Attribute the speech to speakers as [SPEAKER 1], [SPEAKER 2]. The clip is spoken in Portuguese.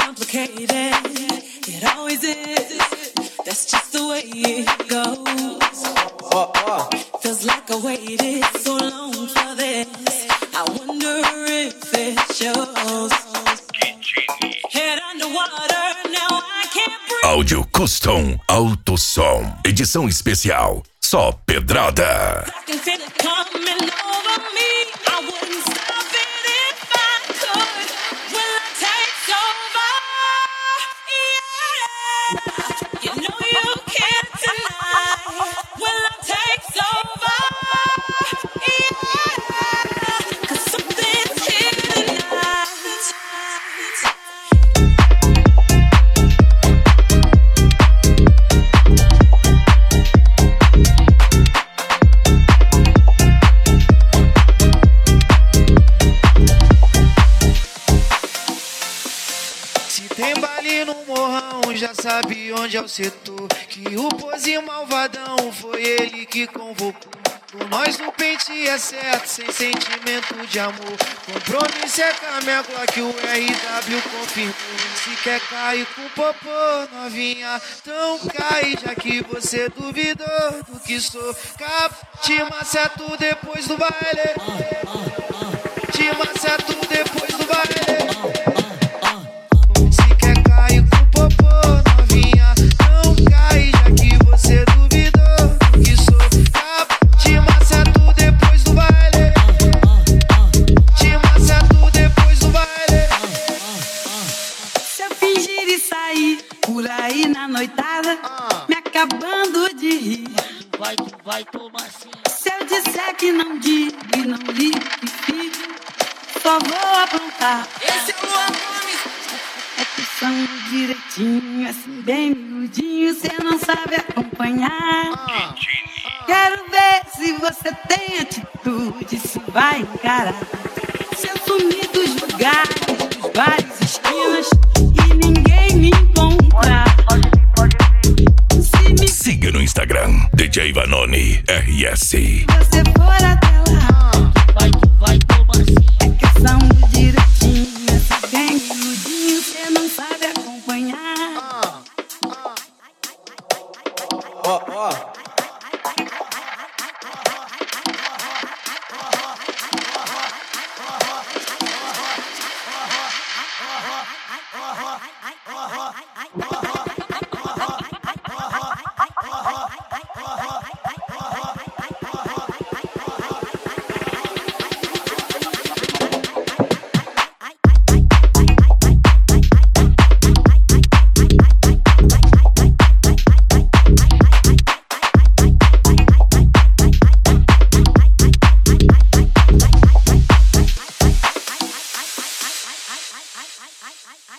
[SPEAKER 1] complicated. It always is. That's just the way it goes. Feels like I waited so long for this. I wonder if it shows. Head underwater, now I can't breathe.
[SPEAKER 2] Áudio Custom Alto Som. Edição especial. Só pedrada.
[SPEAKER 1] I can feel it coming over me. I wouldn't stop it if I could. Will I take over? Yeah. You know you can't deny. Will I take over? Yeah. 'Cause something's here tonight.
[SPEAKER 3] Já sabe onde é o setor. Que o pose malvadão foi ele que convocou. Com nós no pente é certo, sem sentimento de amor. Compromisso é camego que o RW confirmou. Se quer cair com popô, novinha, então cai. Já que você duvidou do que sou. Te maceto depois do baile. Te maceto depois do baile.
[SPEAKER 1] Acabando de rir.
[SPEAKER 4] Vai tomar assim.
[SPEAKER 1] Se eu disser que não digo e não ligo que fico, só vou aprontar.
[SPEAKER 4] Esse é o Luan Gomes.
[SPEAKER 1] É puxando direitinho, assim bem miudinho, cê não sabe acompanhar. Quero ver se você tem atitude, se vai encarar. Se eu sumir dos lugares, dos bares, esquinas, e ninguém me encontrar.
[SPEAKER 2] Siga no Instagram, DJ Vanoni RS.
[SPEAKER 1] Se você for até lá,
[SPEAKER 4] vai tomar assim.
[SPEAKER 1] é questão do direitinho, assim bem miudinho, cê não sabe acompanhar.